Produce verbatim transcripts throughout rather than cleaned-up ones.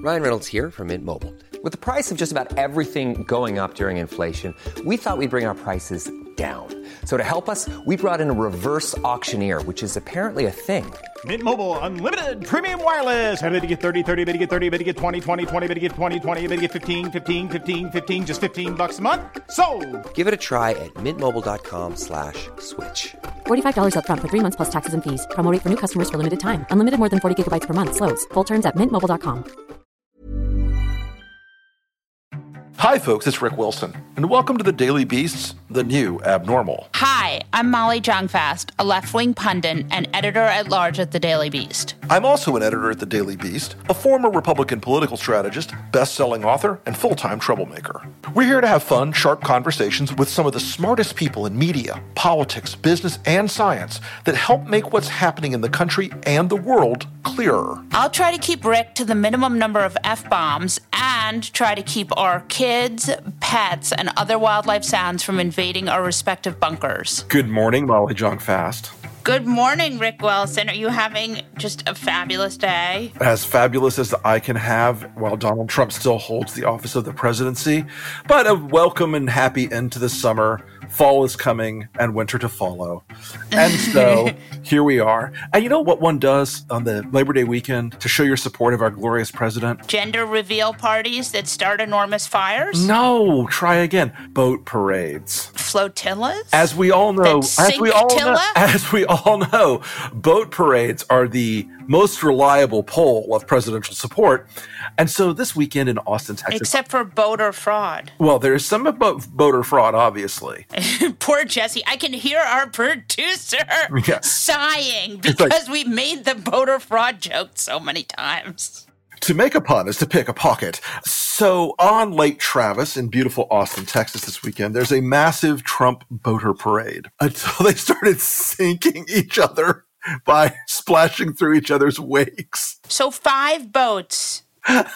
Ryan Reynolds here from Mint Mobile. With the price of just about everything going up during inflation, we thought we'd bring our prices down. So to help us, we brought in a reverse auctioneer, which is apparently a thing. Mint Mobile Unlimited Premium Wireless. How to get thirty, thirty, how to get thirty, how to get twenty, twenty, twenty, how to get twenty, twenty, how to get fifteen, fifteen, fifteen, fifteen, just fifteen bucks a month? Sold! Give it a try at mintmobile.com slash switch. forty-five dollars up front for three months plus taxes and fees. Promo rate for new customers for limited time. Unlimited more than forty gigabytes per month. Slows full terms at mint mobile dot com. Hi, folks, it's Rick Wilson, and welcome to the Daily Beast's The New Abnormal. Hi, I'm Molly Jong-Fast, a left-wing pundit and editor-at-large at The Daily Beast. I'm also an editor at The Daily Beast, a former Republican political strategist, best-selling author, and full-time troublemaker. We're here to have fun, sharp conversations with some of the smartest people in media, politics, business, and science that help make what's happening in the country and the world clearer. I'll try to keep Rick to the minimum number of F-bombs and try to keep our kids, pets, and other wildlife sounds from invading our respective bunkers. Good morning, Molly Jong-Fast. Good morning, Rick Wilson. Are you having just a fabulous day? As fabulous as I can have while Donald Trump still holds the office of the presidency, but a welcome and happy end to the summer. Fall is coming and winter to follow. And so here we are. And you know what one does on the Labor Day weekend to show your support of our glorious president? Gender reveal parties that start enormous fires? No, try again. Boat parades. Flotillas? As we all know, as we all know, as we all know, boat parades are the most reliable poll of presidential support. And so this weekend in Austin, Texas. Except for voter fraud. Well, there is some about voter fraud, obviously. Poor Jesse. I can hear our producer yeah. sighing because like, we made the voter fraud joke so many times. To make a pun is to pick a pocket. So on Lake Travis in beautiful Austin, Texas this weekend, there's a massive Trump boater parade until they started sinking each other by splashing through each other's wakes. So five boats,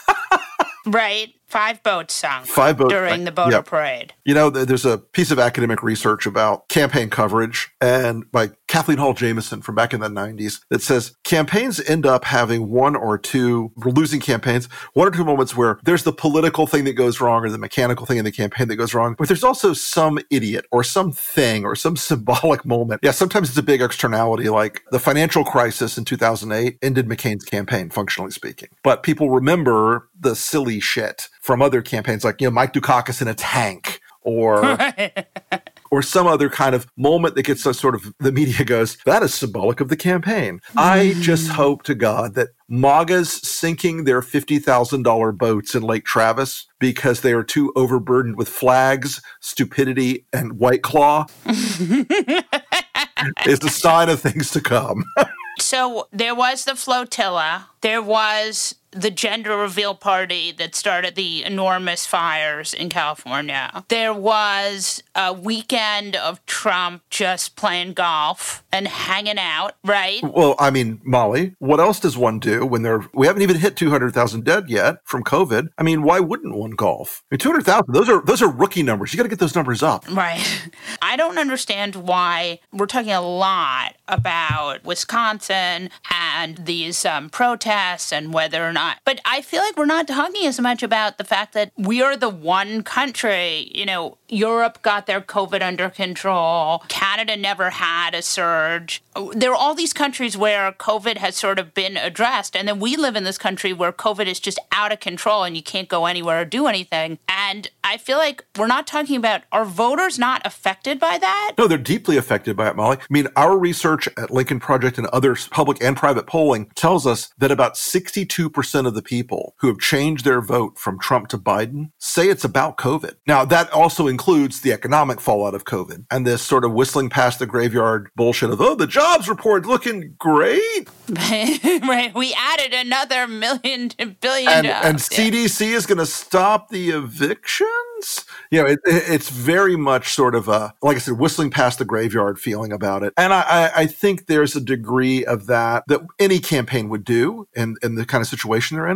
right? Five boats sunk Five boats during the boater yep. parade. You know, there's a piece of academic research about campaign coverage and by Kathleen Hall Jamieson from back in the nineties that says campaigns end up having one or two, losing campaigns, one or two moments where there's the political thing that goes wrong or the mechanical thing in the campaign that goes wrong, but there's also some idiot or some thing or some symbolic moment. Yeah, sometimes it's a big externality like the financial crisis in two thousand eight ended McCain's campaign, functionally speaking. But people remember the silly shit from other campaigns, like, you know, Mike Dukakis in a tank or or some other kind of moment that gets us sort of, the media goes, that is symbolic of the campaign. Mm. I just hope to God that MAGA's sinking their fifty thousand dollars boats in Lake Travis because they are too overburdened with flags, stupidity, and White Claw is a sign of things to come. So there was the flotilla. There was the gender reveal party that started the enormous fires in California. There was a weekend of Trump just playing golf and hanging out, right? Well, I mean, Molly, what else does one do when they're, we haven't even hit two hundred thousand dead yet from COVID. I mean, why wouldn't one golf? I mean, two hundred thousand, those are, those are rookie numbers. You got to get those numbers up. Right. I don't understand why we're talking a lot about Wisconsin and these um, protests and whether or not, but I feel like we're not talking as much about the fact that we are the one country, you know, Europe got their COVID under control. Canada never had a surge. There are all these countries where COVID has sort of been addressed. And then we live in this country where COVID is just out of control and you can't go anywhere or do anything. And I feel like we're not talking about, are voters not affected by that? No, they're deeply affected by it, Molly. I mean, our research at Lincoln Project and other public and private polling tells us that about sixty-two percent of the people who have changed their vote from Trump to Biden say it's about COVID. Now, that also includes the economic fallout of COVID and this sort of whistling past the graveyard bullshit of, oh, the jobs report looking great. Right. We added another million to billion and, jobs. And C D C is going to stop the evictions. You know, it, it's very much sort of a, like I said, whistling past the graveyard feeling about it. And I, I think there's a degree of that that any campaign would do in, in the kind of situation they're in. But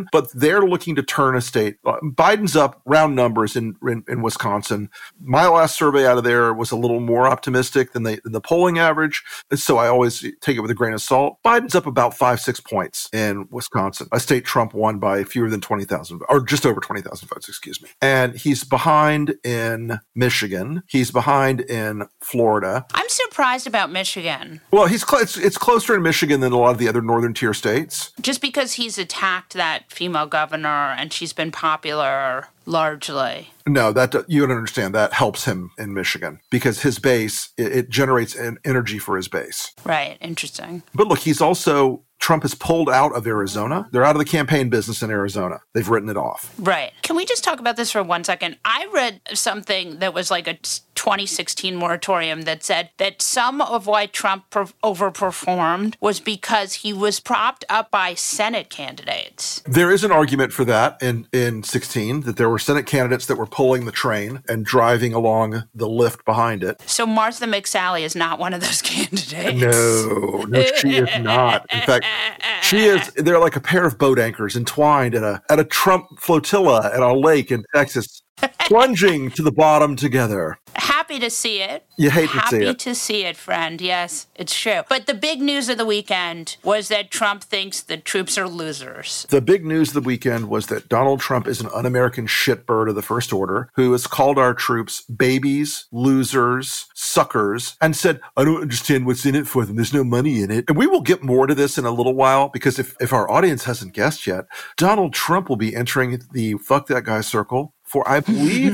they're looking to turn a state. Biden's up round numbers in, in, in Wisconsin. My last survey out of there was a little more optimistic than, they, than the polling average. So I always take it with a grain of salt. Biden's up about five, six points in Wisconsin, a state Trump won by fewer than twenty thousand, or just over twenty thousand votes, excuse me. And he's behind in Michigan. He's behind in Florida. I'm surprised about Michigan. Well, he's cl- it's, it's closer in Michigan than a lot of the other northern tier states. Just because he's attacked that female governor and she's been popular largely. No, that you don't understand. That helps him in Michigan because his base, it, it generates an energy for his base. Right. Interesting. But look, he's also, Trump has pulled out of Arizona. They're out of the campaign business in Arizona. They've written it off. Right. Can we just talk about this for one second? I read something that was like a twenty sixteen moratorium that said that some of why Trump per- overperformed was because he was propped up by Senate candidates. There is an argument for that in, in sixteen, that there were Senate candidates that were pulling the train and driving along the lift behind it. So Martha McSally is not one of those candidates. No, no, she is not. In fact, she is, they're like a pair of boat anchors entwined at a, at a Trump flotilla at a lake in Texas, plunging to the bottom together. Happy to see it. You hate to Happy see it. to see it, friend. Yes, it's true. But the big news of the weekend was that Trump thinks the troops are losers. The big news of the weekend was that Donald Trump is an un-American shitbird of the first order who has called our troops babies, losers, suckers, and said, I don't understand what's in it for them. There's no money in it. And we will get more to this in a little while because if, if our audience hasn't guessed yet, Donald Trump will be entering the Fuck That Guy circle for, I believe,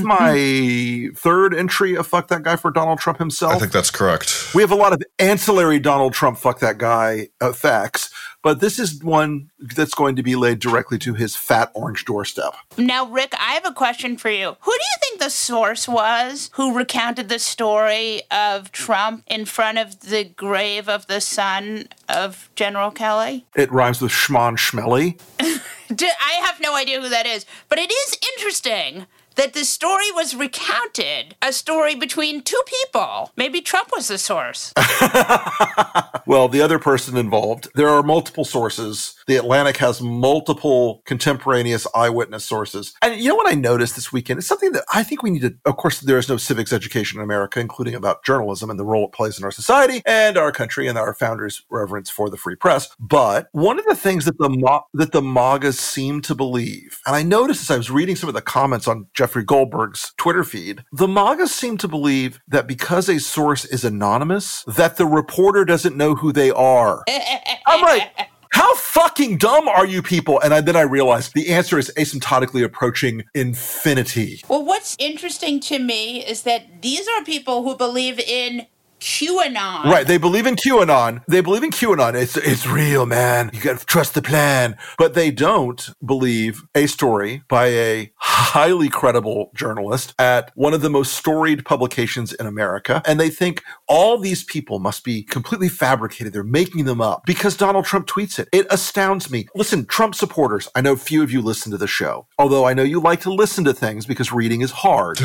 my third entry of Fuck That Guy for Donald Trump himself. I think that's correct. We have a lot of ancillary Donald Trump Fuck That Guy effects, but this is one that's going to be laid directly to his fat orange doorstep. Now, Rick, I have a question for you. Who do you think the source was who recounted the story of Trump in front of the grave of the son of General Kelly? It rhymes with Schmon Schmelly. I have no idea who that is, but it is interesting that the story was recounted, a story between two people. Maybe Trump was the source. Well, the other person involved, there are multiple sources. The Atlantic has multiple contemporaneous eyewitness sources. And you know what I noticed this weekend? It's something that I think we need to, of course, there is no civics education in America, including about journalism and the role it plays in our society and our country and our founders' reverence for the free press. But one of the things that the Mo- that the MAGAs seem to believe, and I noticed as I was reading some of the comments on Jeffrey Goldberg's Twitter feed, the MAGAs seem to believe that because a source is anonymous, that the reporter doesn't know who they are. I'm like, how fucking dumb are you people? And I, then I realized the answer is asymptotically approaching infinity. Well, what's interesting to me is that these are people who believe in QAnon. Right. They believe in QAnon. They believe in QAnon. It's it's real, man. You got to trust the plan. But they don't believe a story by a highly credible journalist at one of the most storied publications in America. And they think all these people must be completely fabricated. They're making them up because Donald Trump tweets it. It astounds me. Listen, Trump supporters, I know few of you listen to the show, although I know you like to listen to things because reading is hard.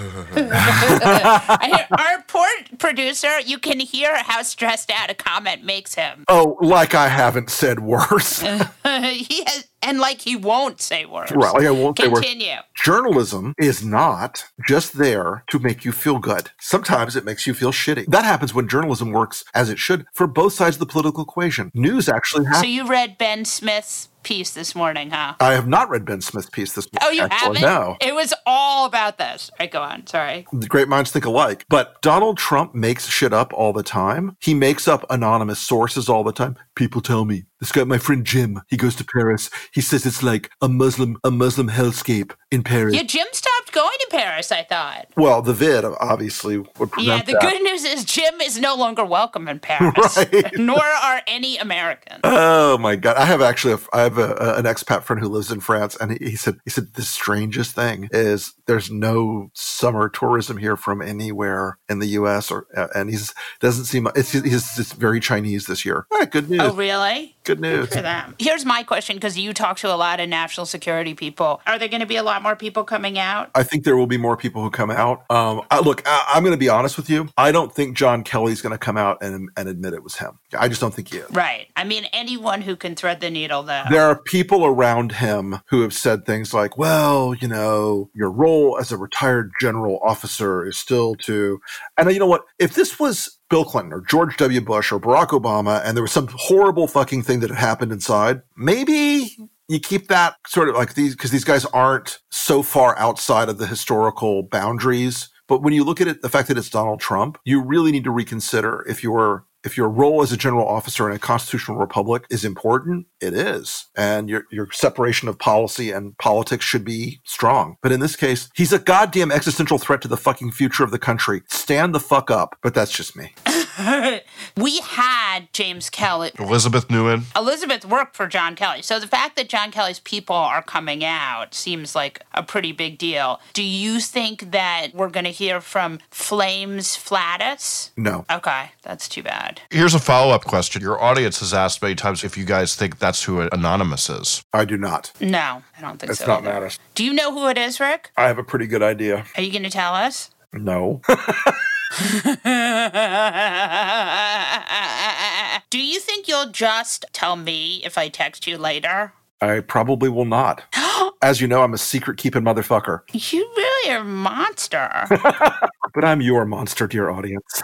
I hear, our poor producer, you can hear how stressed out a comment makes him. Oh, like I haven't said worse. he has, and like he won't say worse. Right, like I won't say worse. Continue. Journalism is not just there to make you feel good. Sometimes it makes you feel shitty. That happens when journalism works as it should for both sides of the political equation. News actually happens. So you read Ben Smith's piece this morning, huh? I have not read Ben Smith's piece this morning. Oh, you actually, haven't? No. It was all about this. All right, go on. Sorry. The great minds think alike. But Donald Trump makes shit up all the time. He makes up anonymous sources all the time. People tell me. This guy, my friend Jim, he goes to Paris. He says it's like a Muslim, a Muslim hellscape in Paris. Yeah, Jim stopped going to Paris, I thought. Well, the vid obviously would prevent Yeah, the that. good news is Jim is no longer welcome in Paris, Right. nor are any Americans. Oh my God! I have actually, a, I have a, a, an expat friend who lives in France, and he, he said, he said the strangest thing is there's no summer tourism here from anywhere in the U S or, uh, and he's doesn't seem it's he's just very Chinese this year. All right, good news. Oh, really? Good news. Good for them. Here's my question, because you talk to a lot of national security people. Are there going to be a lot more people coming out? I think there will be more people who come out. Um, I, look, I, I'm going to be honest with you. I don't think John Kelly's going to come out and, and admit it was him. I just don't think he is. Right. I mean, anyone who can thread the needle, though. There are people around him who have said things like, well, you know, your role as a retired general officer is still to, and you know what? If this was Bill Clinton or George W. Bush or Barack Obama and there was some horrible fucking thing that had happened inside, maybe you keep that sort of like these, because these guys aren't so far outside of the historical boundaries. But when you look at it, the fact that it's Donald Trump, you really need to reconsider if your if your role as a general officer in a constitutional republic is important. It is. And your your separation of policy and politics should be strong. But in this case, he's a goddamn existential threat to the fucking future of the country. Stand the fuck up. But that's just me. We had James Kelly. Elizabeth Nguyen. Elizabeth worked for John Kelly. So the fact that John Kelly's people are coming out seems like a pretty big deal. Do you think that we're going to hear from Flames Flatus? No. Okay, that's too bad. Here's a follow-up question. Your audience has asked many times if you guys think that's who Anonymous is. I do not. No, I don't think It's so. not either. matter. Do you know who it is, Rick? I have a pretty good idea. Are you going to tell us? No. Do you think you'll just tell me if I text you later? I probably will not. As you know, I'm a secret-keeping motherfucker. You really are a monster. But I'm your monster, dear audience.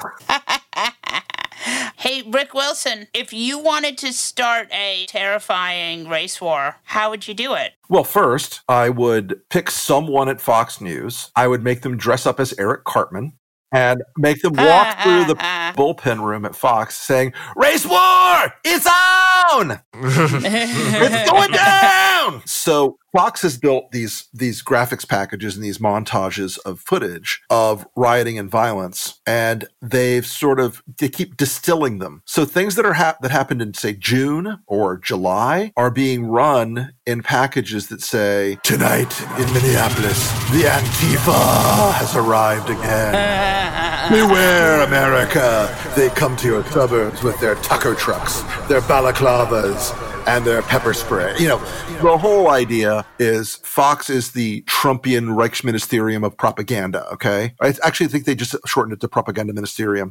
Hey, Rick Wilson, if you wanted to start a terrifying race war, how would you do it? Well, first, I would pick someone at Fox News. I would make them dress up as Eric Cartman and make them walk through the bullpen room at Fox saying, "Race war! It's on! It's going down!" So Fox has built these these graphics packages and these montages of footage of rioting and violence, and they've sort of they keep distilling them. So things that are hap- that happened in say June or July are being run in packages that say, "Tonight in Minneapolis, the Antifa has arrived again. Beware, America! They come to your suburbs with their Tucker trucks, their balaclavas, and their pepper spray." You know, the whole idea is Fox is the Trumpian Reichsministerium of propaganda, okay? I actually think they just shortened it to Propaganda Ministerium.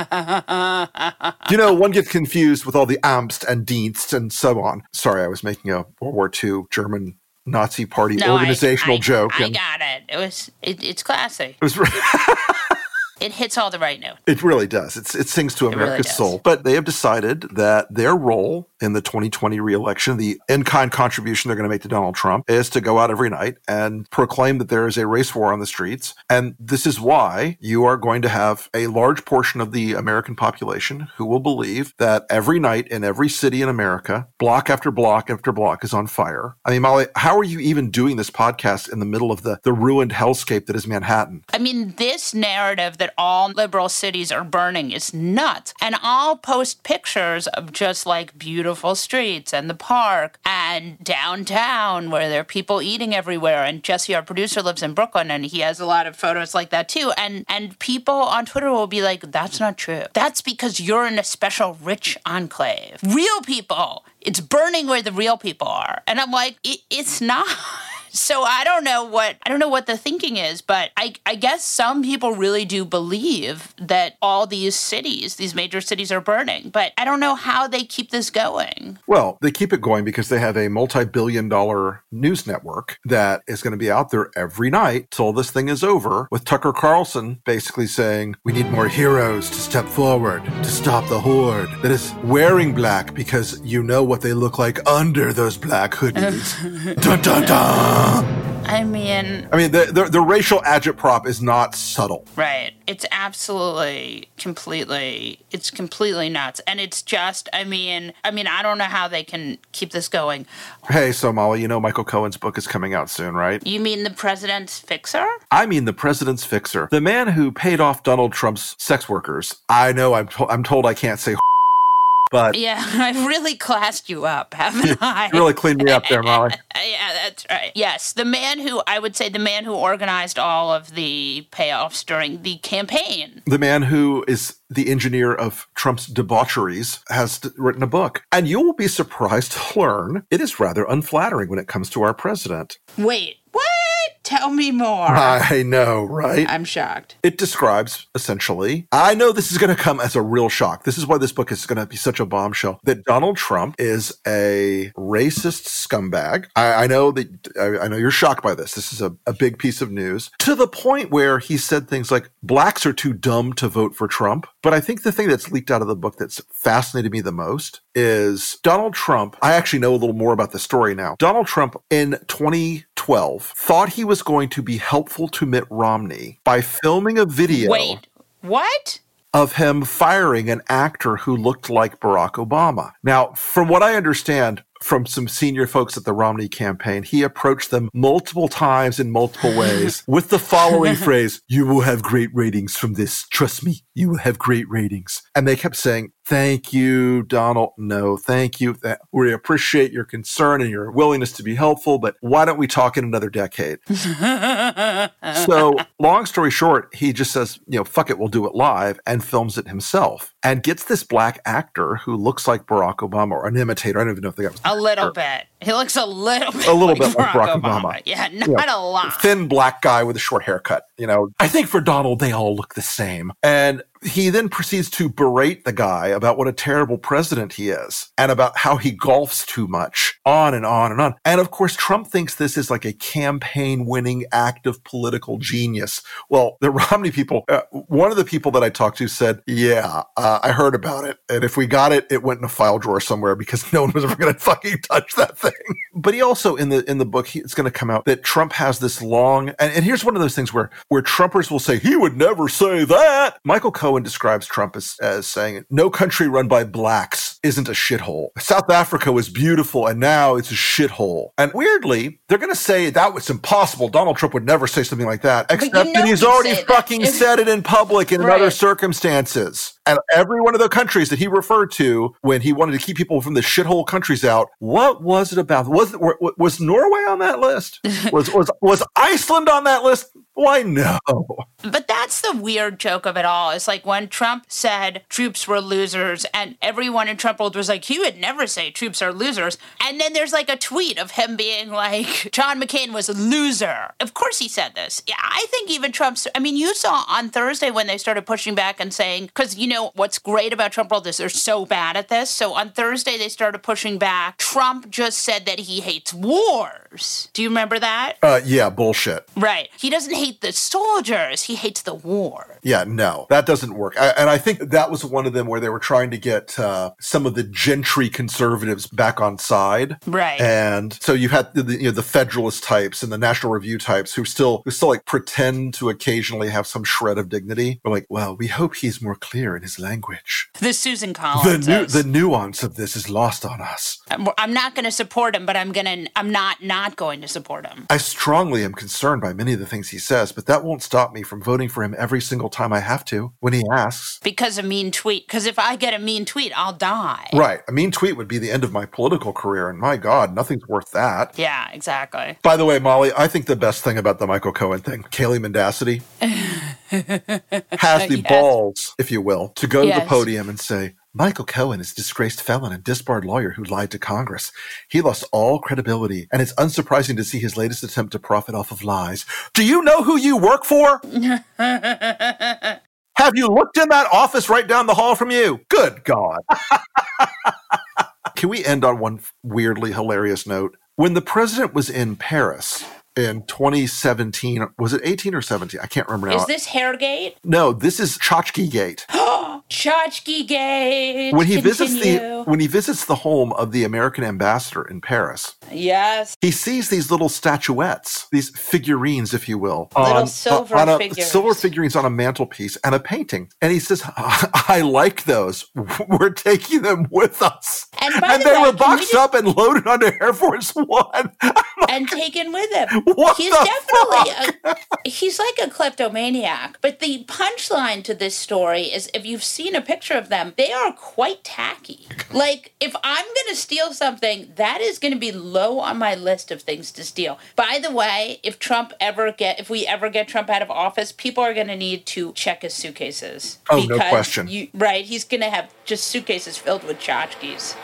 You know, one gets confused with all the Amst and Dienst and so on. Sorry, I was making a World War Two German Nazi Party No, organizational I, I, joke. I and got it. It was, it, it's classy. It was It hits all the right notes. It really does. It's, it sings to It really America's does. soul. But they have decided that their role in the twenty twenty re-election, the in-kind contribution they're going to make to Donald Trump, is to go out every night and proclaim that there is a race war on the streets. And this is why you are going to have a large portion of the American population who will believe that every night in every city in America, block after block after block is on fire. I mean, Molly, how are you even doing this podcast in the middle of the, the ruined hellscape that is Manhattan? I mean, this narrative that all liberal cities are burning is nuts. And I'll post pictures of just like beautiful streets and the park and downtown where there are people eating everywhere. And Jesse, our producer, lives in Brooklyn and he has a lot of photos like that too. And and people on Twitter will be like, "That's not true. That's because you're in a special rich enclave. Real people, it's burning where the real people are." And I'm like, it, it's not. So I don't know what I don't know what the thinking is, but I, I guess some people really do believe that all these cities, these major cities, are burning. But I don't know how they keep this going. Well, they keep it going because they have a multi-billion dollar news network that is going to be out there every night till this thing is over, with Tucker Carlson basically saying, "We need more heroes to step forward to stop the horde that is wearing black because you know what they look like under those black hoodies." Dun dun dun! I mean, I mean, the, the the racial agitprop is not subtle. right. It's absolutely, completely, it's completely nuts. And it's just, I mean, I mean, I don't know how they can keep this going. Hey, so Molly, you know Michael Cohen's book is coming out soon, right? You mean The President's Fixer? I mean the president's fixer. The man who paid off Donald Trump's sex workers. I know I'm, to- I'm told I can't say But yeah, I've really classed you up, haven't I? you really cleaned me up there, Molly. Yeah, that's right. Yes, the man who, I would say the man who organized all of the payoffs during the campaign. The man who is the engineer of Trump's debaucheries has written a book. And you will be surprised to learn it is rather unflattering when it comes to our president. Wait, what? Tell me more. I know, right? I'm shocked. It describes, essentially, I know this is going to come as a real shock. This is why this book is going to be such a bombshell, that Donald Trump is a racist scumbag. I, I know that, I, I know you're shocked by this. This is a, a big piece of news, to the point where he said things like, blacks are too dumb to vote for Trump. But I think the thing that's leaked out of the book that's fascinated me the most is Donald Trump. I actually know a little more about the story now. Donald Trump in twenty twelve thought he was going to be helpful to Mitt Romney by filming a video. Wait, what? Of him firing an actor who looked like Barack Obama. Now, from what I understand from some senior folks at the Romney campaign, he approached them multiple times in multiple ways with the following phrase, you will have great ratings from this. Trust me, you will have great ratings. And they kept saying, thank you, Donald. No, thank you. We appreciate your concern and your willingness to be helpful, but why don't we talk in another decade? So long story short, he just says, you know, fuck it, we'll do it live, and films it himself and gets this black actor who looks like Barack Obama, or an imitator. I don't even know if the guy was a little bit. He looks a little bit a little like bit like Barack Obama. Obama. Yeah, not you know, a lot. Thin black guy with a short haircut. You know, I think for Donald, they all look the same. And he then proceeds to berate the guy about what a terrible president he is and about how he golfs too much, on and on and on. And of course, Trump thinks this is like a campaign winning act of political genius. Well, the Romney people, uh, one of the people that I talked to said, yeah, uh, I heard about it. And if we got it, it went in a file drawer somewhere because no one was ever going to fucking touch that thing. But he also, in the in the book, he, it's going to come out that Trump has this long, and, and here's one of those things where, where Trumpers will say, he would never say that. Michael Cohen describes Trump as, as saying, no country run by blacks isn't a shithole. South Africa was beautiful, and now it's a shithole. And weirdly, they're going to say that was impossible. Donald Trump would never say something like that, except you know that he's already fucking said it in public and in right. other circumstances. And every one of the countries that he referred to when he wanted to keep people from the shithole countries out, what was it about? Was was Norway on that list? Was was was Iceland on that list? Why no? But that's the weird joke of it all. It's like when Trump said troops were losers, and everyone in Trump world was like, he would never say troops are losers. And then there's like a tweet of him being like, John McCain was a loser. Of course he said this. Yeah, I think even Trump's, I mean, you saw on Thursday when they started pushing back and saying, because you know what's great about Trump world is they're so bad at this. So on Thursday they started pushing back. Trump just said that he hates wars. Do you remember that? Uh, yeah, bullshit. Right. He doesn't hate the soldiers. He hates the war. Yeah, no, that doesn't work. I, and I think that was one of them where they were trying to get uh, some of the gentry conservatives back on side. Right. And so you had the, you know, the Federalist types and the National Review types who still, who still like pretend to occasionally have some shred of dignity. We're like, well, we hope he's more clear in his language. The Susan Collins. The, nu- the nuance of this is lost on us. I'm, I'm not going to support him, but I'm going to, I'm not not going to support him. I strongly am concerned by many of the things he says, but that won't stop me from voting for him every single time I have to when he asks. Because a mean tweet. Because if I get a mean tweet, I'll die. Right. A mean tweet would be the end of my political career. And my God, nothing's worth that. Yeah, exactly. By the way, Molly, I think the best thing about the Michael Cohen thing, Kaylee Mendacity, has the yes. balls, if you will, to go yes. to the podium and say, Michael Cohen is a disgraced felon and disbarred lawyer who lied to Congress. He lost all credibility, and it's unsurprising to see his latest attempt to profit off of lies. Do you know who you work for? Have you looked in that office right down the hall from you? Good God. Can we end on one weirdly hilarious note? When the president was in Paris in twenty seventeen, was it eighteen or seventeen? I can't remember now. Is this Hairgate? No, this is Tchotchke Gate. Tchotchke Gate. When he Continue. visits the when he visits the home of the American ambassador in Paris, yes, he sees these little statuettes, these figurines, if you will, little on, silver on a, figures, silver figurines on a mantelpiece and a painting. And he says, "I like those. We're taking them with us." And, by and the they way, were boxed just, up and loaded onto Air Force One and taken with him. What He's the definitely fuck? a, He's like a kleptomaniac. But the punchline to this story is, if you've seen a picture of them, they are quite tacky. Like, if I'm going to steal something, that is going to be low on my list of things to steal. By the way, if Trump ever get, if we ever get Trump out of office, people are going to need to check his suitcases. Oh, no question. You, right, he's going to have just suitcases filled with tchotchkes.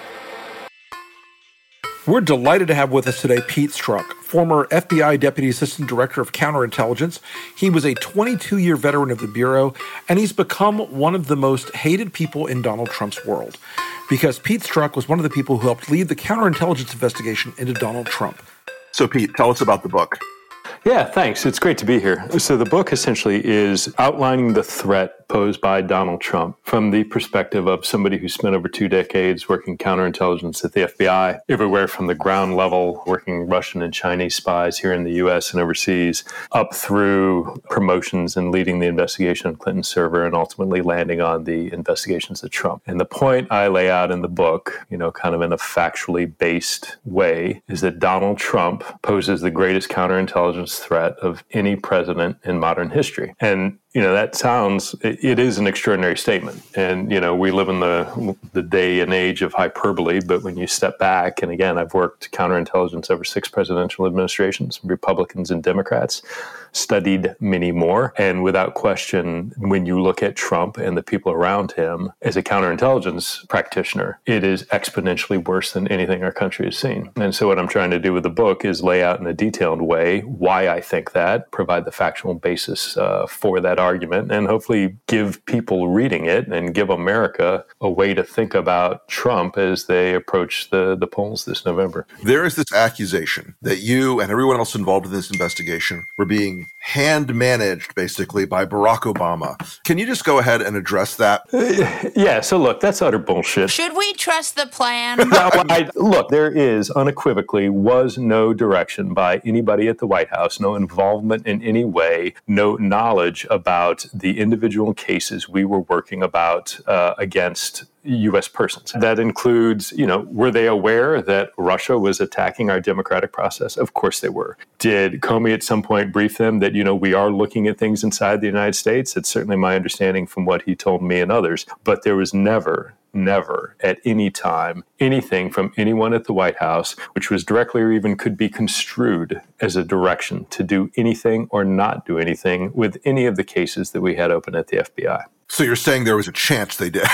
We're delighted to have with us today Pete Strzok, former F B I Deputy Assistant Director of Counterintelligence. He was a twenty-two-year veteran of the Bureau, and he's become one of the most hated people in Donald Trump's world, because Pete Strzok was one of the people who helped lead the counterintelligence investigation into Donald Trump. So, Pete, tell us about the book. Yeah, thanks. It's great to be here. So the book essentially is outlining the threat posed by Donald Trump from the perspective of somebody who spent over two decades working counterintelligence at the F B I, everywhere from the ground level, working Russian and Chinese spies here in the U S and overseas, up through promotions and leading the investigation on Clinton's server and ultimately landing on the investigations of Trump. And the point I lay out in the book, you know, kind of in a factually based way, is that Donald Trump poses the greatest counterintelligence threat of any president in modern history. And you know, that sounds, it is an extraordinary statement. And, you know, we live in the the day and age of hyperbole, but when you step back, and again, I've worked counterintelligence over six presidential administrations, Republicans and Democrats, studied many more. And without question, when you look at Trump and the people around him as a counterintelligence practitioner, it is exponentially worse than anything our country has seen. And so what I'm trying to do with the book is lay out in a detailed way why I think that, provide the factual basis uh, for that argument, and hopefully give people reading it and give America a way to think about Trump as they approach the, the polls this November. There is this accusation that you and everyone else involved in this investigation were being hand managed, basically, by Barack Obama. Can you just go ahead and address that? Uh, yeah, so look, that's utter bullshit. Should we trust the plan? no, I, look, there is unequivocally was no direction by anybody at the White House, no involvement in any way, no knowledge about the individual cases we were working about uh, against U S persons. That includes, you know, were they aware that Russia was attacking our democratic process? Of course they were. Did Comey at some point brief them that, you know, we are looking at things inside the United States? It's certainly my understanding from what he told me and others. But there was never, never at any time anything from anyone at the White House which was directly or even could be construed as a direction to do anything or not do anything with any of the cases that we had open at the F B I. So you're saying there was a chance they did?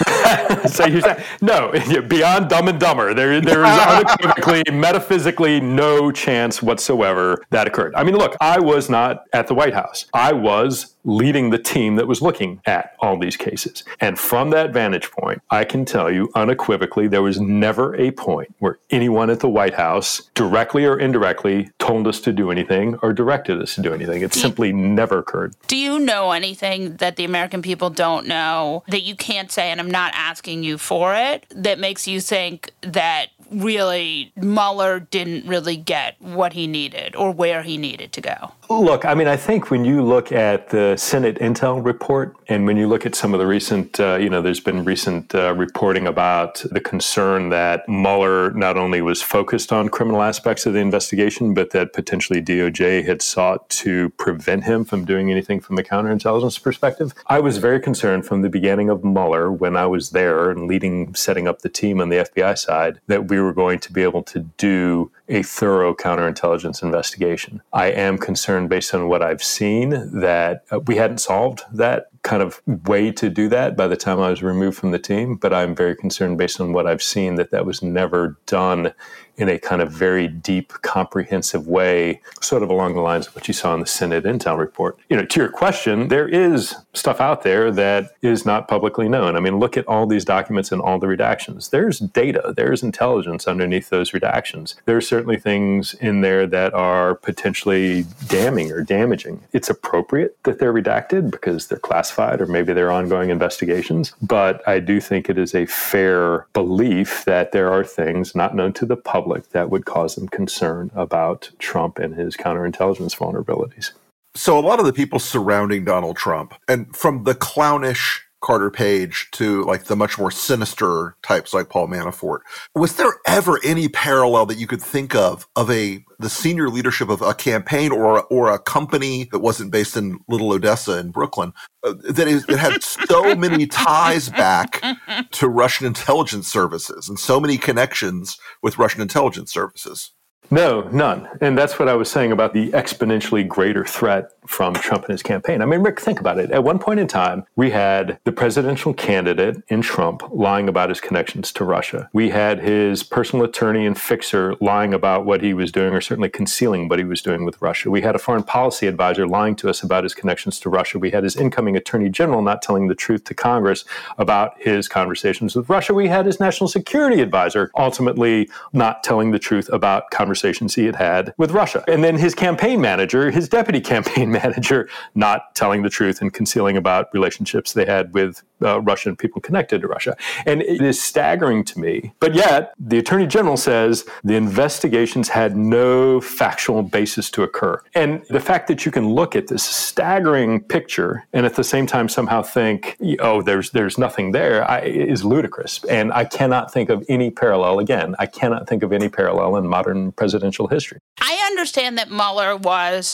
so you're saying, no, beyond Dumb and Dumber, there, there is unequivocally, metaphysically no chance whatsoever that occurred. I mean, look, I was not at the White House. I was leading the team that was looking at all these cases. And from that vantage point, I can tell you unequivocally, there was never a point where anyone at the White House, directly or indirectly, told us to do anything or directed us to do anything. It simply never occurred. Do you know anything that the American people don't know that you can't say, and I'm not asking you for it, that makes you think that really Mueller didn't really get what he needed or where he needed to go? Look, I mean, I think when you look at the Senate Intel report and when you look at some of the recent, uh, you know, there's been recent uh, reporting about the concern that Mueller not only was focused on criminal aspects of the investigation, but that potentially D O J had sought to prevent him from doing anything from a counterintelligence perspective. I was very concerned from the beginning of Mueller when I was there and leading, setting up the team on the F B I side, that we were going to be able to do a thorough counterintelligence investigation. I am concerned based on what I've seen that uh, we hadn't solved that kind of way to do that by the time I was removed from the team, but I'm very concerned based on what I've seen that that was never done in a kind of very deep, comprehensive way, sort of along the lines of what you saw in the Senate Intel report. You know, to your question, there is stuff out there that is not publicly known. I mean, look at all these documents and all the redactions. There's data, there's intelligence underneath those redactions. There are certainly things in there that are potentially damning or damaging. It's appropriate that they're redacted because they're classified or maybe they're ongoing investigations, but I do think it is a fair belief that there are things not known to the public that would cause them concern about Trump and his counterintelligence vulnerabilities. So a lot of the people surrounding Donald Trump, and from the clownish Carter Page to like the much more sinister types like Paul Manafort. Was there ever any parallel that you could think of of a the senior leadership of a campaign or or a company that wasn't based in Little Odessa in Brooklyn uh, that is that had so many ties back to Russian intelligence services and so many connections with Russian intelligence services? No, none. And that's what I was saying about the exponentially greater threat from Trump and his campaign. I mean, Rick, think about it. At one point in time, we had the presidential candidate in Trump lying about his connections to Russia. We had his personal attorney and fixer lying about what he was doing, or certainly concealing what he was doing with Russia. We had a foreign policy advisor lying to us about his connections to Russia. We had his incoming attorney general not telling the truth to Congress about his conversations with Russia. We had his national security advisor ultimately not telling the truth about conversations he had had with Russia. And then his campaign manager, his deputy campaign manager, not telling the truth and concealing about relationships they had with uh, Russian people connected to Russia. And it is staggering to me. But yet, the Attorney General says the investigations had no factual basis to occur. And the fact that you can look at this staggering picture and at the same time somehow think, oh, there's there's nothing there, I, is ludicrous. And I cannot think of any parallel, again, I cannot think of any parallel in modern presidential history. I understand that Mueller was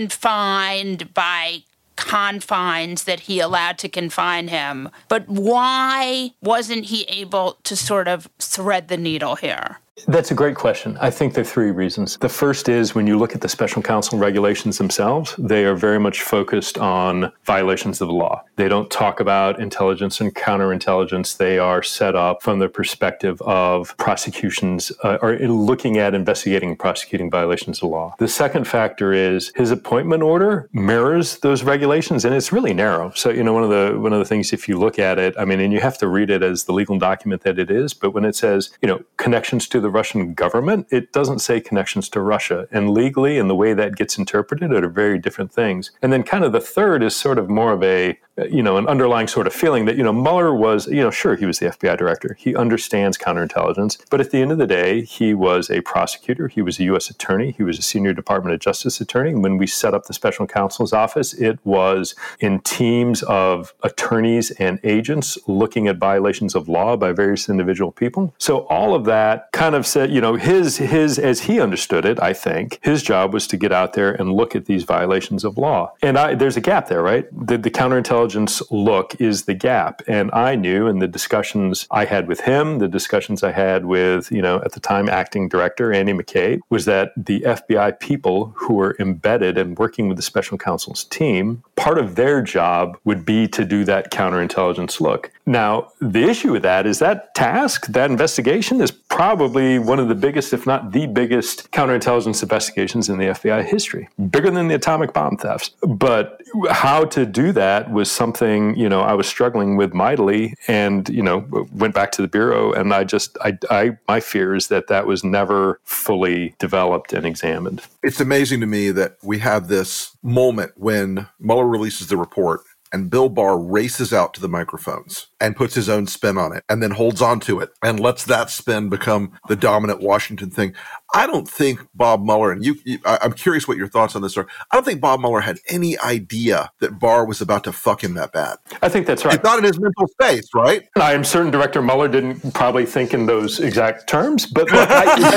confined by confines that he allowed to confine him, but why wasn't he able to sort of thread the needle here? That's a great question. I think there are three reasons. The first is when you look at the special counsel regulations themselves, they are very much focused on violations of the law. They don't talk about intelligence and counterintelligence. They are set up from the perspective of prosecutions uh, or looking at investigating and prosecuting violations of the law. The second factor is his appointment order mirrors those regulations, and it's really narrow. So, you know, one of the one of the things, if you look at it, I mean, and you have to read it as the legal document that it is, but when it says, you know, connections to the Russian government, it doesn't say connections to Russia. And legally, and the way that gets interpreted are very different things. And then kind of the third is sort of more of a, you know, an underlying sort of feeling that, you know, Mueller was, you know, sure, he was the F B I director. He understands counterintelligence. But at the end of the day, he was a prosecutor. He was a U S attorney. He was a senior Department of Justice attorney. And when we set up the special counsel's office, it was in teams of attorneys and agents looking at violations of law by various individual people. So all of that kind of said, you know, his, his, as he understood it, I think, his job was to get out there and look at these violations of law. And I, there's a gap there, right? The, the counterintelligence look is the gap. And I knew in the discussions I had with him, the discussions I had with, you know, at the time, acting director Andy McCabe, was that the F B I people who were embedded and working with the special counsel's team, part of their job would be to do that counterintelligence look. Now, the issue with that is that task, that investigation is probably one of the biggest, if not the biggest, counterintelligence investigations in the F B I history, bigger than the atomic bomb thefts. But how to do that was something, you know, I was struggling with mightily, and, you know, went back to the Bureau, and I just, I, I, my fear is that that was never fully developed and examined. It's amazing to me that we have this moment when Mueller releases the report and Bill Barr races out to the microphones and puts his own spin on it and then holds on to it and lets that spin become the dominant Washington thing. I don't think Bob Mueller, and you, you I, I'm curious what your thoughts on this are. I don't think Bob Mueller had any idea that Barr was about to fuck him that bad. I think that's right. It's not in his mental space, right? I am certain Director Mueller didn't probably think in those exact terms, but look,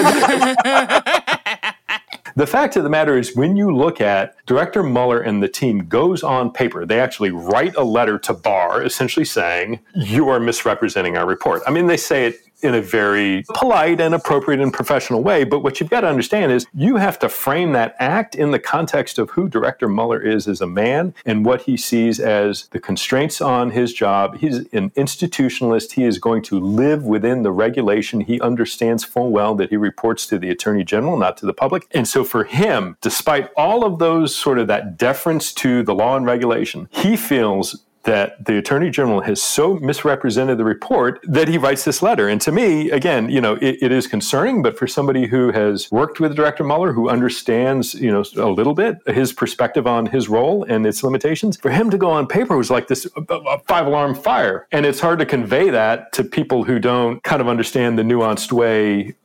I, the fact of the matter is, when you look at Director Mueller and the team goes on paper, they actually write a letter to Barr essentially saying, you are misrepresenting our report. I mean, they say it in a very polite and appropriate and professional way. But what you've got to understand is you have to frame that act in the context of who Director Mueller is as a man and what he sees as the constraints on his job. He's an institutionalist. He is going to live within the regulation. He understands full well that he reports to the Attorney General, not to the public. And so for him, despite all of those sort of that deference to the law and regulation, he feels that the Attorney General has so misrepresented the report that he writes this letter. And to me, again, you know, it, it is concerning, but for somebody who has worked with Director Mueller, who understands, you know, a little bit his perspective on his role and its limitations, for him to go on paper was like this a five-alarm fire. And it's hard to convey that to people who don't kind of understand the nuanced way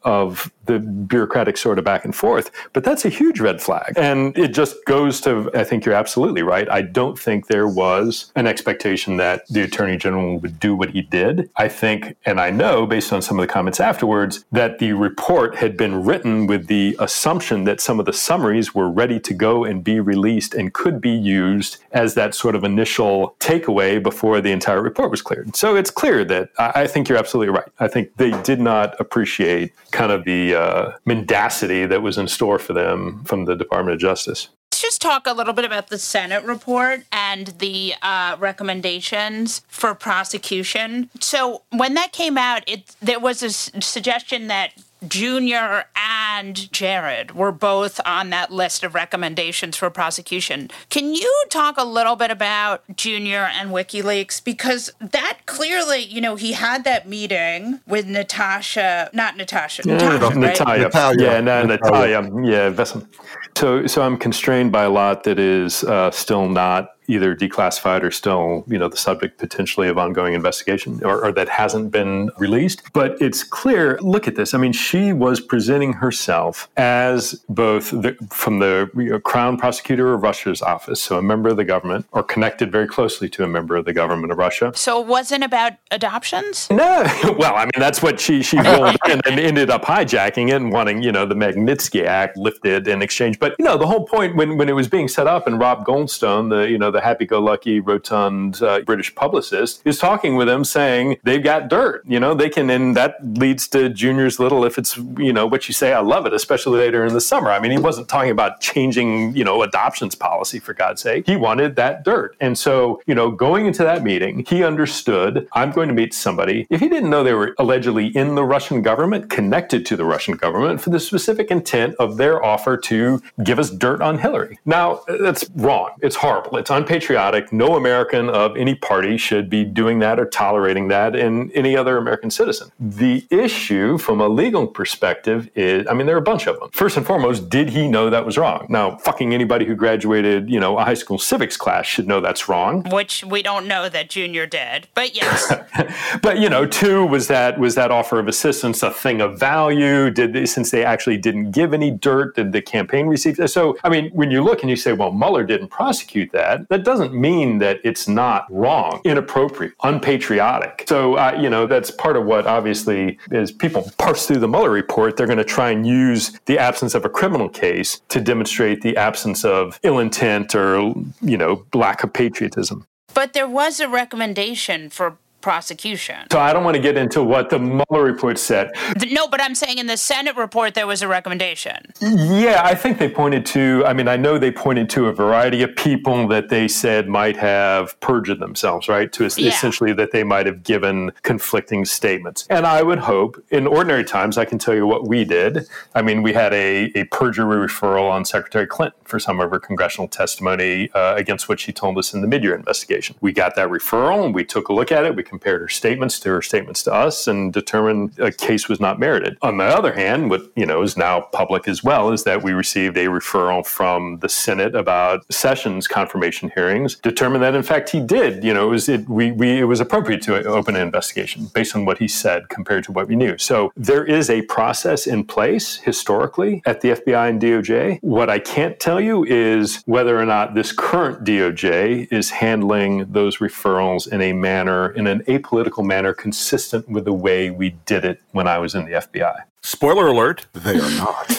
of the bureaucratic sort of back and forth. But that's a huge red flag. And it just goes to, I think you're absolutely right. I don't think there was an expectation that the Attorney General would do what he did. I think, and I know based on some of the comments afterwards, that the report had been written with the assumption that some of the summaries were ready to go and be released and could be used as that sort of initial takeaway before the entire report was cleared. So it's clear that I think you're absolutely right. I think they did not appreciate kind of the uh, mendacity that was in store for them from the Department of Justice. Let's just talk a little bit about the Senate report and the uh, recommendations for prosecution. So when that came out, it there was a s- suggestion that Junior and Jared were both on that list of recommendations for prosecution. Can you talk a little bit about Junior and WikiLeaks? Because that clearly, you know, he had that meeting with Natasha, not Natasha, yeah, Natasha, right? Natalia. Natalia. Yeah, no, Natalia. Natalia. Yeah, Vesson. So, so I'm constrained by a lot that is uh, still not either declassified or still, you know, the subject potentially of ongoing investigation or, or that hasn't been released. But it's clear, look at this. I mean, she was presenting herself as both the, from the you know, Crown Prosecutor of Russia's office, so a member of the government, or connected very closely to a member of the government of Russia. So it wasn't about adoptions? No. Well, I mean, that's what she, she rolled in and ended up hijacking it and wanting, you know, the Magnitsky Act lifted in exchange. But, you know, the whole point when, when it was being set up and Rob Goldstone, the, you know, the happy-go-lucky, rotund uh, British publicist, is talking with them saying they've got dirt, you know, they can, and that leads to Junior's little, if it's, you know, what you say, I love it, especially later in the summer. I mean, he wasn't talking about changing, you know, adoptions policy, for God's sake. He wanted that dirt. And so, you know, going into that meeting, he understood, I'm going to meet somebody. If he didn't know they were allegedly in the Russian government, connected to the Russian government for the specific intent of their offer to give us dirt on Hillary. Now, that's wrong. It's horrible. It's unpatriotic. No American of any party should be doing that or tolerating that in any other American citizen. The issue from a legal perspective is, I mean, there are a bunch of them. First and foremost, did he know that was wrong? Now, fucking anybody who graduated, you know, a high school civics class should know that's wrong. Which we don't know that Junior did, but yes. But, you know, two, was that was that offer of assistance a thing of value? Did they, since they actually didn't give any dirt, did the campaign receive that? So, I mean, when you look and you say, well, Mueller didn't prosecute that, that doesn't mean that it's not wrong, inappropriate, unpatriotic. So, uh, you know, that's part of what obviously as people parse through the Mueller report, they're going to try and use the absence of a criminal case to demonstrate the absence of ill intent or, you know, lack of patriotism. But there was a recommendation for prosecution. So I don't want to get into what the Mueller report said. No, but I'm saying in the Senate report, there was a recommendation. Yeah, I think they pointed to, I mean, I know they pointed to a variety of people that they said might have perjured themselves, right? To Yeah. essentially that they might have given conflicting statements. And I would hope, in ordinary times, I can tell you what we did. I mean, we had a, a perjury referral on Secretary Clinton for some of her congressional testimony uh, against what she told us in the mid-year investigation. We got that referral and we took a look at it. We compared her statements to her statements to us and determined a case was not merited. On the other hand, what you know is now public as well is that we received a referral from the Senate about Sessions confirmation hearings, determined that in fact he did. You know, it was it we, we it was appropriate to open an investigation based on what he said compared to what we knew. So there is a process in place historically at the F B I and D O J. What I can't tell you is whether or not this current D O J is handling those referrals in a manner in an apolitical manner consistent with the way we did it when I was in the F B I. Spoiler alert, they are not.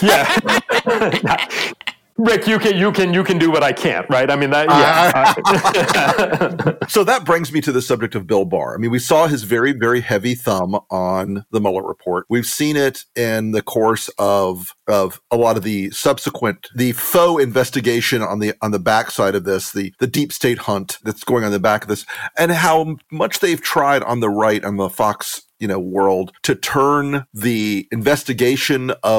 Yeah. Rick, you can you can you can do what I can't, right? I mean that. Yeah. So that brings me to the subject of Bill Barr. I mean, we saw his very, very heavy thumb on the Mueller report. We've seen it in the course of of a lot of the subsequent, the faux investigation on the on the backside of this, the the deep state hunt that's going on the back of this, and how much they've tried on the right on the Fox you know, world to turn the investigation of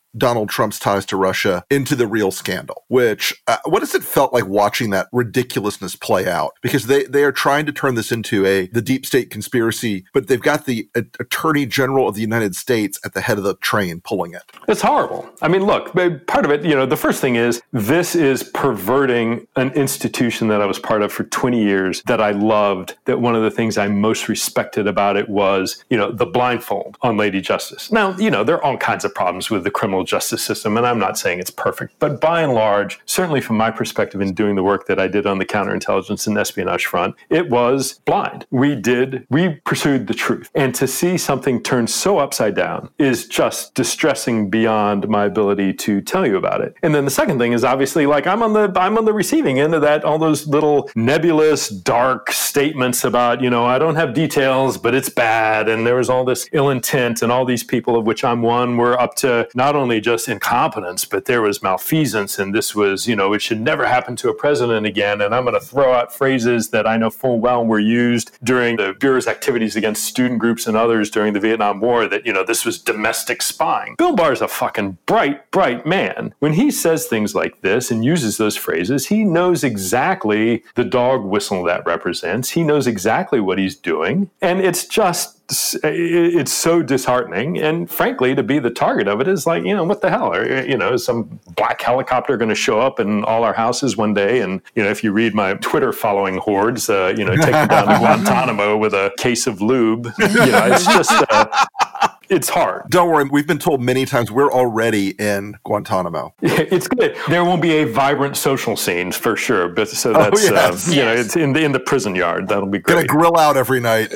Donald Trump's ties to Russia into the real scandal, which, uh, what has it felt like watching that ridiculousness play out? Because they, they are trying to turn this into a the deep state conspiracy, but they've got the uh, Attorney General of the United States at the head of the train pulling it. It's horrible. I mean, look, part of it, you know, the first thing is this is perverting an institution that I was part of for twenty years that I loved, that one of the things I most respected about it was, you know, the blindfold on Lady Justice. Now, you know, there are all kinds of problems with the criminal justice system, and I'm not saying it's perfect, but by and large, certainly from my perspective in doing the work that I did on the counterintelligence and espionage front, it was blind. We did, we pursued the truth. And to see something turned so upside down is just distressing beyond my ability to tell you about it. And then the second thing is obviously, like, I'm on the I'm on the receiving end of that, all those little nebulous, dark statements about, you know, I don't have details, but it's bad, and there was all this ill intent, and all these people, of which I'm one, were up to not only just incompetence, but there was malfeasance, and this was, you know, it should never happen to a president again, and I'm going to throw out phrases that I know full well were used during the Bureau's activities against student groups and others during the Vietnam War, that, you know, this was domestic spying. Bill Barr's a fucking bright, bright man. When he says things like this and uses those phrases, he knows exactly the dog whistle that represents. He knows exactly what he's doing, and it's just it's so disheartening. And frankly, to be the target of it is like, you know, what the hell? Are, you know, is some black helicopter going to show up in all our houses one day? And, you know, if you read my Twitter following hordes, uh, you know, take them down to Guantanamo with a case of lube. You know, it's just... Uh, It's hard. Don't worry. We've been told many times we're already in Guantanamo. It's good. There won't be a vibrant social scene for sure. But so that's, oh, yes. uh, you yes. know, it's in the, in the prison yard. That'll be great. Gonna grill out every night.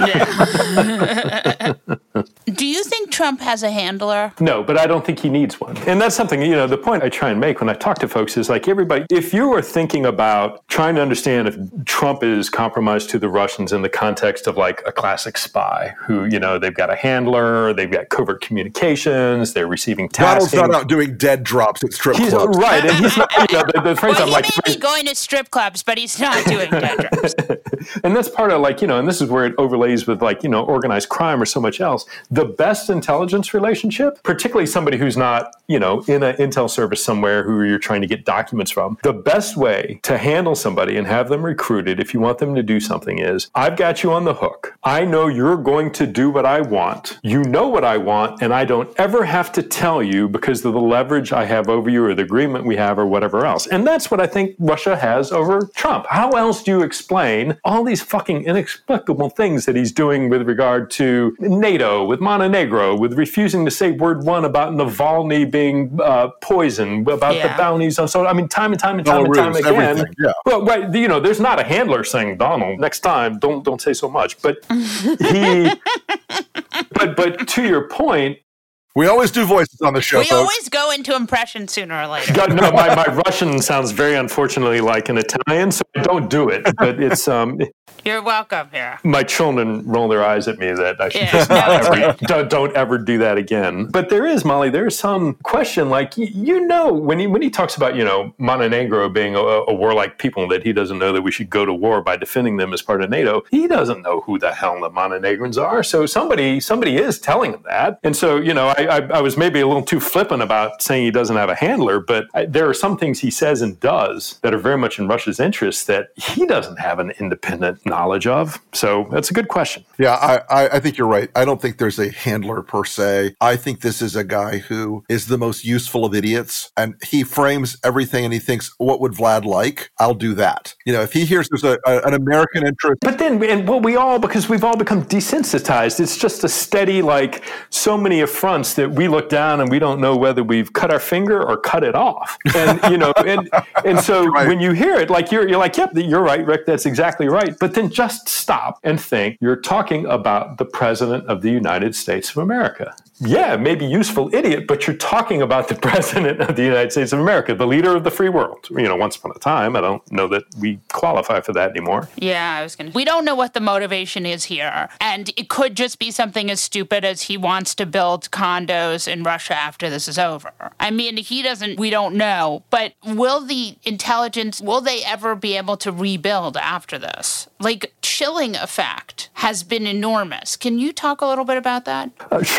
Do you think Trump has a handler? No, but I don't think he needs one. And that's something, you know, the point I try and make when I talk to folks is like, everybody, if you are thinking about trying to understand if Trump is compromised to the Russians in the context of like a classic spy who, you know, they've got a handler, they've got covert communications, they're receiving tasking. Donald's not out doing dead drops at strip he's, clubs. Right, and he's not, you know, the, the phrase Well, I'm he like... may be going to strip clubs, but he's not doing dead drops. And that's part of like, you know, and this is where it overlays with like, you know, organized crime or so much else. The best intelligence relationship, particularly somebody who's not, you know, in an intel service somewhere who you're trying to get documents from, the best way to handle somebody and have them recruited if you want them to do something is, I've got you on the hook. I know you're going to do what I want. You know what I want, and I don't ever have to tell you because of the leverage I have over you or the agreement we have or whatever else. And that's what I think Russia has over Trump. How else do you explain all these fucking inexplicable things that he's doing with regard to NATO, with Montenegro, with refusing to say word one about Navalny being uh, poisoned, about yeah. the bounties on so I mean, time and time and time and time again. Everything. Yeah. Well, right, you know, there's not a handler saying, Donald, next time, don't don't say so much. But he, but but to your point, we always do voices on the show, We folks. always go into impression sooner or later. God, no, my, my Russian sounds very unfortunately like an Italian, so I don't do it. But it's um, You're welcome here. my children roll their eyes at me that I should Yeah, just no, not it's ever, don't, don't ever do that again. But there is, Molly, there is some question, like, you, you know, when he when he talks about, you know, Montenegro being a, a warlike people, that he doesn't know that we should go to war by defending them as part of NATO. He doesn't know who the hell the Montenegrins are. So somebody somebody is telling him that. And so, you know, I, I, I was maybe a little too flippant about saying he doesn't have a handler, but I, there are some things he says and does that are very much in Russia's interest that he doesn't have an independent knowledge of. So that's a good question. Yeah, I, I, I think you're right. I don't think there's a handler per se. I think this is a guy who is the most useful of idiots, and he frames everything and he thinks, what would Vlad like? I'll do that. You know, if he hears there's a, a, an American interest. But then, and well, we all, because we've all become desensitized, it's just a steady, like, so many affronts that we look down and we don't know whether we've cut our finger or cut it off. And, you know, and, and so right. when you hear it, like, you're, you're like, yep, you're right, Rick, that's exactly right. But then just stop and think, you're talking about the President of the United States of America. Yeah, maybe useful idiot, but you're talking about the President of the United States of America, the leader of the free world. You know, once upon a time, I don't know that we qualify for that anymore. Yeah, I was going to. We don't know what the motivation is here. And it could just be something as stupid as he wants to build condos in Russia after this is over. I mean, he doesn't, we don't know. But will the intelligence, will they ever be able to rebuild after this? Like, chilling effect has been enormous. Can you talk a little bit about that? Uh, sure. It's been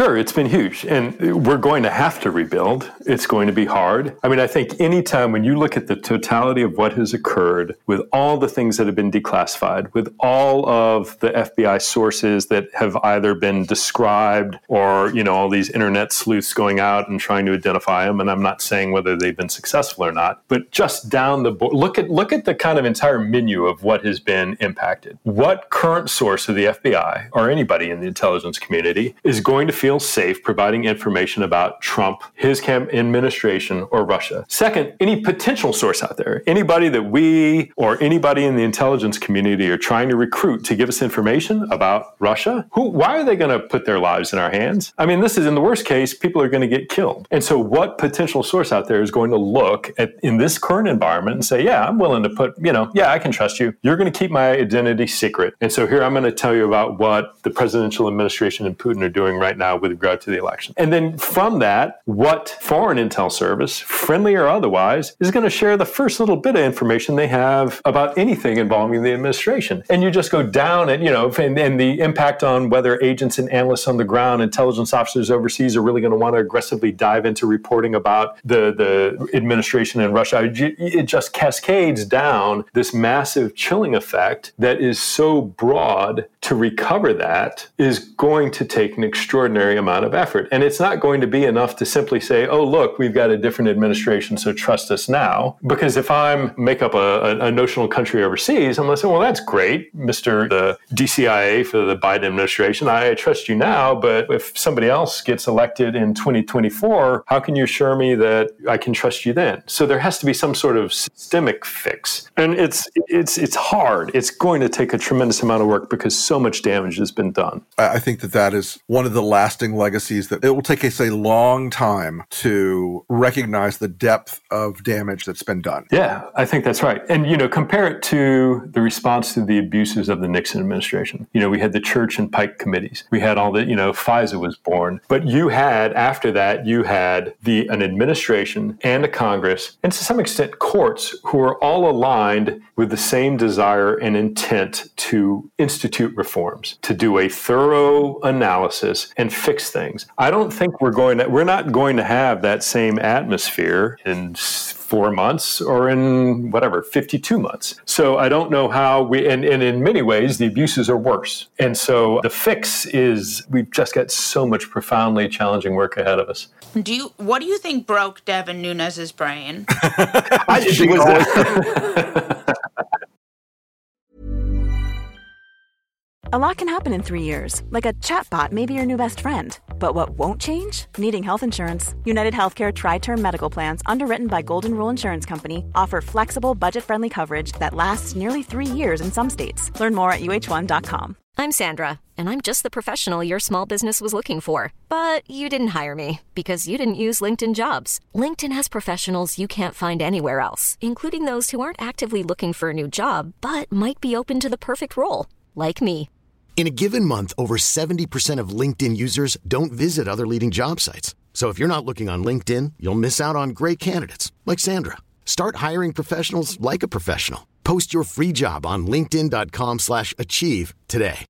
huge. And we're going to have to rebuild. It's going to be hard. I mean, I think anytime when you look at the totality of what has occurred with all the things that have been declassified, with all of the F B I sources that have either been described or, you know, all these internet sleuths going out and trying to identify them. And I'm not saying whether they've been successful or not, but just down the board, look at, look at the kind of entire menu of what has been impacted. What current source of the F B I or anybody in the intelligence community is going to feel safe providing information about Trump, his camp administration, or Russia? Second, any potential source out there, anybody that we or anybody in the intelligence community are trying to recruit to give us information about Russia, who, why are they going to put their lives in our hands? I mean, this is in the worst case, people are going to get killed. And so what potential source out there is going to look at in this current environment and say, yeah, I'm willing to put, you know, yeah, I can trust you. You're going to keep my identity secret. And so here I'm going to tell you about what the presidential administration and Putin are doing right now with regard to the election. And then from that, what foreign intel service, friendly or otherwise, is going to share the first little bit of information they have about anything involving the administration. And you just go down and, you know, and, and the impact on whether agents and analysts on the ground, intelligence officers overseas are really going to want to aggressively dive into reporting about the, the administration in Russia. It just cascades down this massive chilling effect that is so broad. To recover that is going to take an extraordinary amount of effort. And it's not going to be enough to simply say, oh, look, we've got a different administration, so trust us now. Because if I make up a, a notional country overseas, I'm going to say, well, that's great, Mister the D C I A for the Biden administration. I trust you now, but if somebody else gets elected in twenty twenty-four, how can you assure me that I can trust you then? So there has to be some sort of systemic fix. And it's it's it's hard. It's going to take a tremendous amount of work because so much damage has been done. I think that that is one of the lasting legacies that it will take us a long time to recognize the depth of damage that's been done. Yeah, I think that's right. And, you know, compare it to the response to the abuses of the Nixon administration. You know, we had the Church and Pike committees. We had all the, you know, FISA was born. But you had, after that, you had the an administration and a Congress, and to some extent courts, who are all aligned with the same desire and intent to institute reforms, to do a thorough analysis and fix things. I don't think we're going to, we're not going to have that same atmosphere in four months or in whatever, fifty-two months. So I don't know how we, and, and in many ways, the abuses are worse. And so the fix is, we've just got so much profoundly challenging work ahead of us. Do you, what do you think broke Devin Nunes's brain? I just was that. A lot can happen in three years, like a chatbot may be your new best friend. But what won't change? Needing health insurance. United Healthcare Tri-Term Medical Plans, underwritten by Golden Rule Insurance Company, offer flexible, budget-friendly coverage that lasts nearly three years in some states. Learn more at U H one dot com. I'm Sandra, and I'm just the professional your small business was looking for. But you didn't hire me because you didn't use LinkedIn Jobs. LinkedIn has professionals you can't find anywhere else, including those who aren't actively looking for a new job, but might be open to the perfect role, like me. In a given month, over seventy percent of LinkedIn users don't visit other leading job sites. So if you're not looking on LinkedIn, you'll miss out on great candidates like Sandra. Start hiring professionals like a professional. Post your free job on linkedin dot com slash achieve today.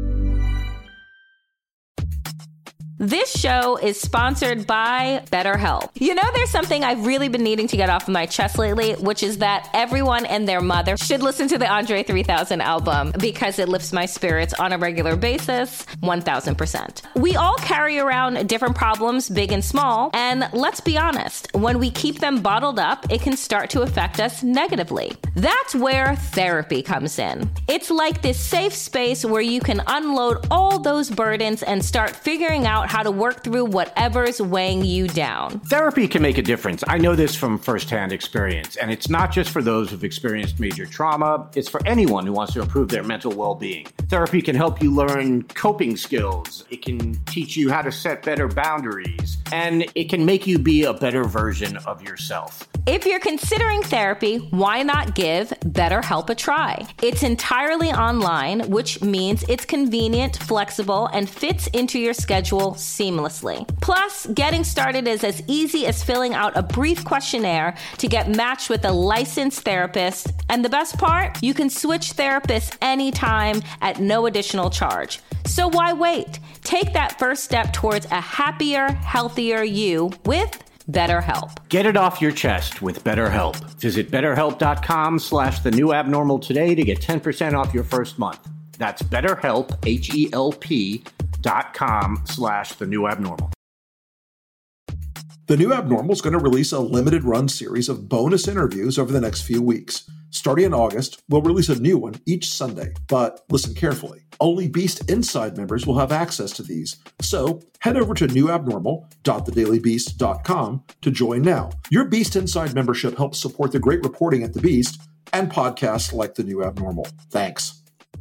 This show is sponsored by BetterHelp. You know, there's something I've really been needing to get off of my chest lately, which is that everyone and their mother should listen to the Andre three thousand album because it lifts my spirits on a regular basis, one thousand percent. We all carry around different problems, big and small, and let's be honest, when we keep them bottled up, it can start to affect us negatively. That's where therapy comes in. It's like this safe space where you can unload all those burdens and start figuring out how to work through whatever's weighing you down. Therapy can make a difference. I know this from firsthand experience, and it's not just for those who've experienced major trauma. It's for anyone who wants to improve their mental well-being. Therapy can help you learn coping skills. It can teach you how to set better boundaries, and it can make you be a better version of yourself. If you're considering therapy, why not give BetterHelp a try? It's entirely online, which means it's convenient, flexible, and fits into your schedule seamlessly. Plus, getting started is as easy as filling out a brief questionnaire to get matched with a licensed therapist. And the best part? You can switch therapists anytime at no additional charge. So why wait? Take that first step towards a happier, healthier you with BetterHelp. Get it off your chest with BetterHelp. Visit betterhelp.com slash the new abnormal today to get ten percent off your first month. That's BetterHelp, H E L P dot com slash the new abnormal. The New Abnormal is going to release a limited run series of bonus interviews over the next few weeks. Starting in August, we'll release a new one each Sunday. But listen carefully. Only Beast Inside members will have access to these. So head over to new abnormal dot the daily beast dot com to join now. Your Beast Inside membership helps support the great reporting at The Beast and podcasts like The New Abnormal. Thanks.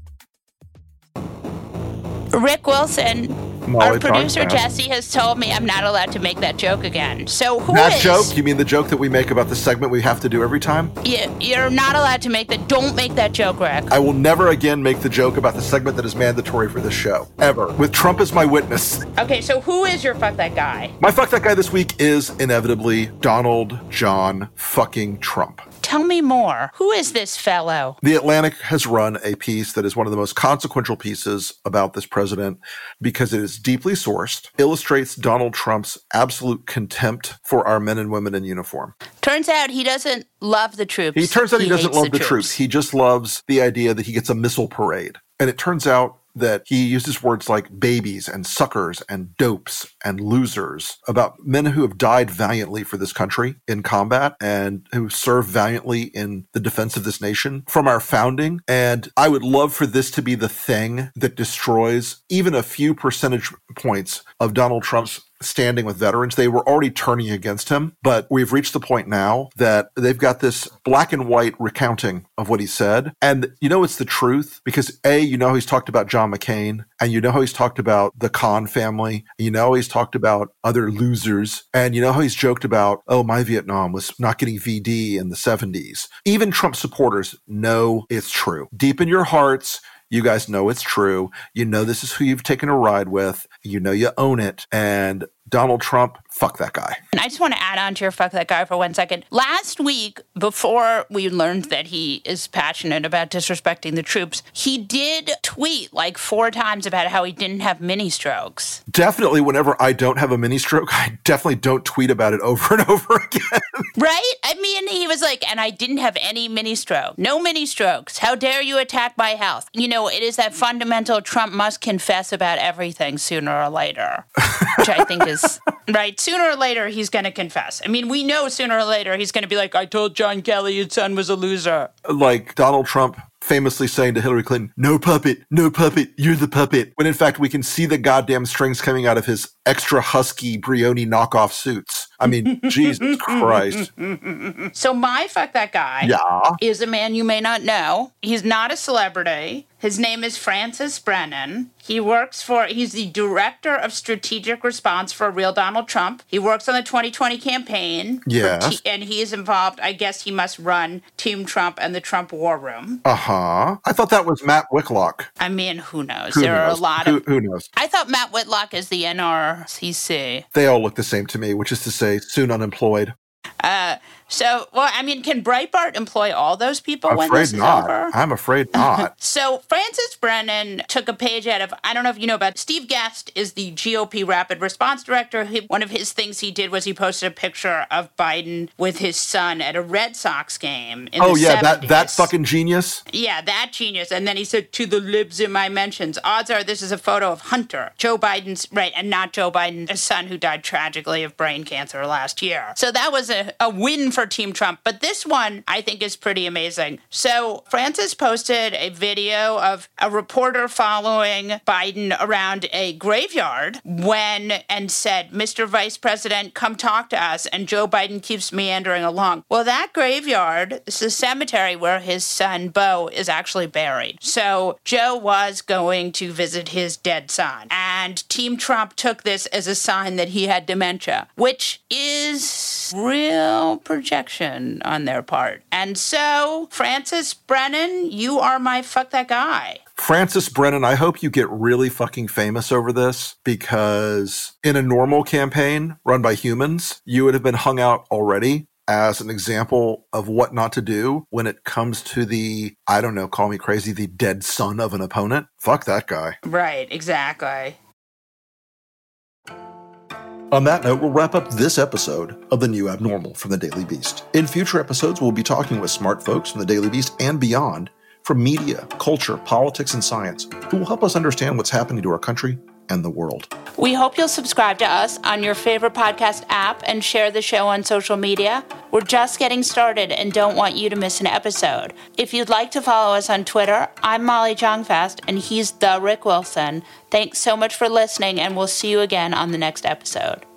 Rick Wilson, Molly our producer Podcast. Jesse has told me I'm not allowed to make that joke again. So who That is... joke? You mean the joke that we make about the segment we have to do every time? You, you're not allowed to make that. Don't make that joke, Rick. I will never again make the joke about the segment that is mandatory for this show. Ever. With Trump as my witness. Okay, so who is your fuck that guy? My fuck that guy this week is inevitably Donald John fucking Trump. Tell me more. Who is this fellow? The Atlantic has run a piece that is one of the most consequential pieces about this president because it is deeply sourced, illustrates Donald Trump's absolute contempt for our men and women in uniform. Turns out he doesn't love the troops. He turns out he, doesn't hates love the troops. He just loves the idea that he gets a missile parade. And it turns out that he uses words like babies and suckers and dopes and losers about men who have died valiantly for this country in combat and who served valiantly in the defense of this nation from our founding. And I would love for this to be the thing that destroys even a few percentage points of Donald Trump's standing with veterans. They were already turning against him, but we've reached the point now that they've got this black and white recounting of what he said. And you know it's the truth because A, you know he's talked about John McCain, and you know how he's talked about the Khan family, and you know he's talked about other losers, and you know how he's joked about, oh, my Vietnam was not getting V D in the seventies. Even Trump supporters know it's true. Deep in your hearts, you guys know it's true. You know this is who you've taken a ride with. You know you own it. And Donald Trump, fuck that guy. And I just want to add on to your fuck that guy for one second. Last week, before we learned that he is passionate about disrespecting the troops, he did tweet like four times about how he didn't have mini strokes. Definitely whenever I don't have a mini stroke, I definitely don't tweet about it over and over again. Right? I mean, he was like, and I didn't have any mini stroke. No mini strokes. How dare you attack my health? You know, it is that fundamental Trump must confess about everything sooner or later, which I think is right. Sooner or later, he's going to confess. I mean, we know sooner or later he's going to be like, I told John Kelly his son was a loser. Like Donald Trump famously saying to Hillary Clinton, no puppet, no puppet, you're the puppet. When in fact, we can see the goddamn strings coming out of his extra husky Brioni knockoff suits. I mean, Jesus Christ. So my fuck that guy yeah. is a man you may not know. He's not a celebrity. His name is Francis Brennan. He works for, he's the director of strategic response for Real Donald Trump. He works on the twenty twenty campaign. Yes. T- and he is involved, I guess he must run Team Trump and the Trump War Room. Uh-huh. I thought that was Matt Whitlock. I mean, who knows? Who there knows? are a lot who, of... Who knows? I thought Matt Whitlock is the N R C C. They all look the same to me, which is to say, soon unemployed. Uh, so, well, I mean, can Breitbart employ all those people I'm when afraid this is not. over? I'm afraid not. So Francis Brennan took a page out of, I don't know if you know about, Steve Guest is the G O P Rapid Response Director. He, one of his things he did was he posted a picture of Biden with his son at a Red Sox game in oh, the yeah, seventies. that, that fucking genius? Yeah, that genius. And then he said, to the libs in my mentions, odds are this is a photo of Hunter, Joe Biden's, right, and not Joe Biden's son who died tragically of brain cancer last year. So that was a, a win for Team Trump. But this one, I think, is pretty amazing. So Francis posted a video of a reporter following Biden around a graveyard when, and said, Mister Vice President, come talk to us. And Joe Biden keeps meandering along. Well, that graveyard is the cemetery where his son, Beau, is actually buried. So Joe was going to visit his dead son. And Team Trump took this as a sign that he had dementia, which is real pretty projection on their part. And so, Francis Brennan, you are my fuck that guy. Francis Brennan, I hope you get really fucking famous over this, because in a normal campaign run by humans, you would have been hung out already as an example of what not to do when it comes to the, I don't know, call me crazy, the dead son of an opponent. Fuck that guy. Right, exactly. On that note, we'll wrap up this episode of The New Abnormal from The Daily Beast. In future episodes, we'll be talking with smart folks from The Daily Beast and beyond, from media, culture, politics, and science, who will help us understand what's happening to our country and the world. We hope you'll subscribe to us on your favorite podcast app and share the show on social media. We're just getting started and don't want you to miss an episode. If you'd like to follow us on Twitter, I'm Molly Jong-Fast and he's the Rick Wilson. Thanks so much for listening, and we'll see you again on the next episode.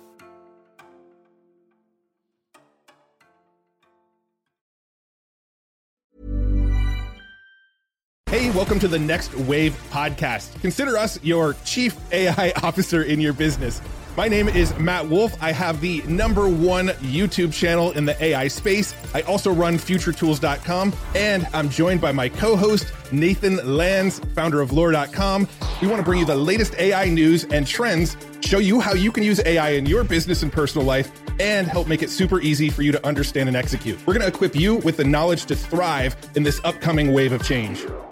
Hey, welcome to the Next Wave podcast. Consider us your chief A I officer in your business. My name is Matt Wolf. I have the number one YouTube channel in the A I space. I also run future tools dot com, and I'm joined by my co-host, Nathan Lands, founder of lore dot com. We want to bring you the latest A I news and trends, show you how you can use A I in your business and personal life, and help make it super easy for you to understand and execute. We're going to equip you with the knowledge to thrive in this upcoming wave of change.